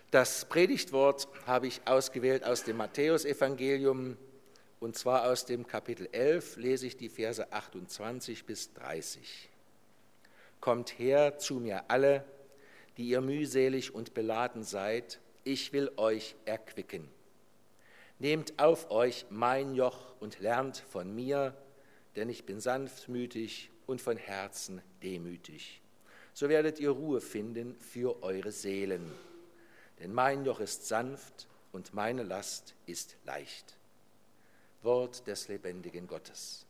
Das Predigtwort habe ich ausgewählt aus dem Matthäusevangelium, und zwar aus dem Kapitel 11 lese ich die Verse 28 bis 30. Kommt her zu mir alle, die ihr mühselig und beladen seid, ich will euch erquicken. Nehmt auf euch mein Joch und lernt von mir, denn ich bin sanftmütig und von Herzen demütig. So werdet ihr Ruhe finden für eure Seelen. Denn mein Joch ist sanft und meine Last ist leicht. Wort des lebendigen Gottes.